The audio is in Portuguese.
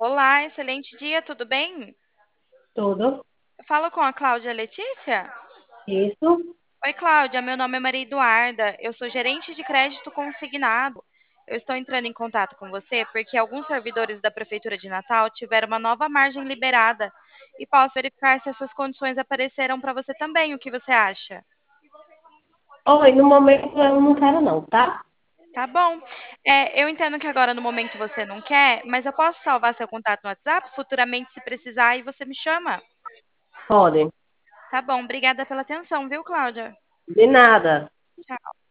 Olá, excelente dia, tudo bem? Tudo. Eu falo com a Cláudia Letícia? Isso. Oi, Cláudia, meu nome é Maria Eduarda, eu sou gerente de crédito consignado. Eu estou entrando em contato com você porque alguns servidores da Prefeitura de Natal tiveram uma nova margem liberada e posso verificar se essas condições apareceram para você também. O que você acha? Oi, no momento eu não quero não, tá? Tá bom. Eu entendo que agora no momento você não quer, mas eu posso salvar seu contato no WhatsApp futuramente se precisar e você me chama. Podem. Tá bom, obrigada pela atenção, viu, Cláudia? De nada. Tchau.